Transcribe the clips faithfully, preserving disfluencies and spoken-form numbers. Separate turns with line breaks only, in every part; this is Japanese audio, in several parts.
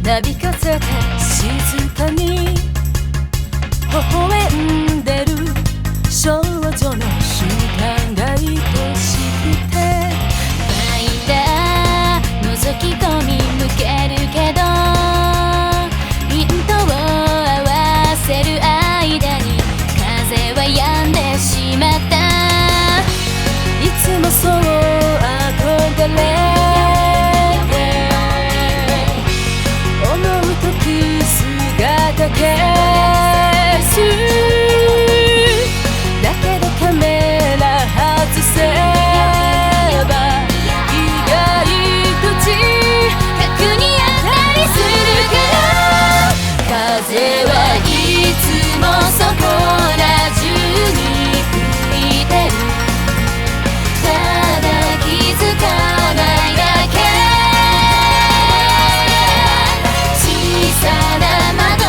なびかせて静かに微笑んでる少女の瞬間が愛しくて、ファイター覗き込み向けるけど、ヒントを合わせる間に風は止んでしまった。いつもそう憧れだけすだけどカメラ外せば意外と近くにあったりするから、風はいつもそこら中に吹いてる。ただ気づかないだけ。小さな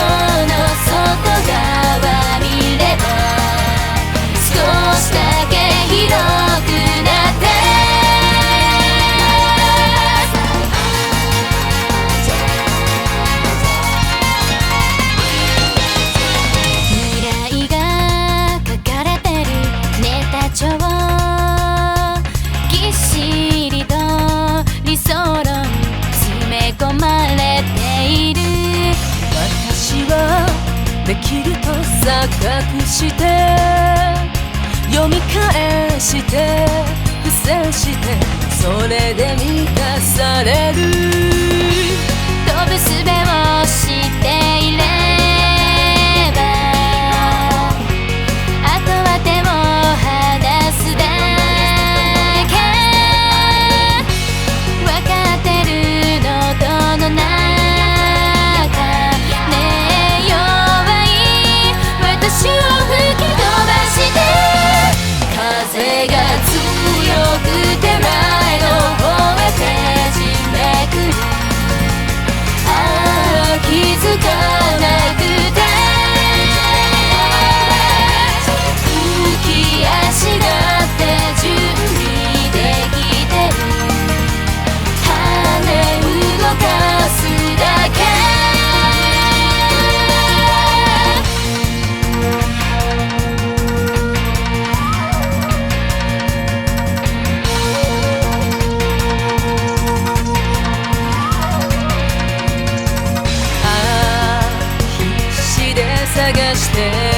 ぎっしりと理想論詰め込まれている。私はできると錯覚して読み返して付箋して、それで満たされる。飛ぶ術を知っていれば、あとは手を離すだけ。わかってるのどの中ねえ、弱い私を吹き飛ばして、風が強くて前の方へねじめくる。ああ気づかなくて浮き足だって準備できてる。羽動かすだけ。探して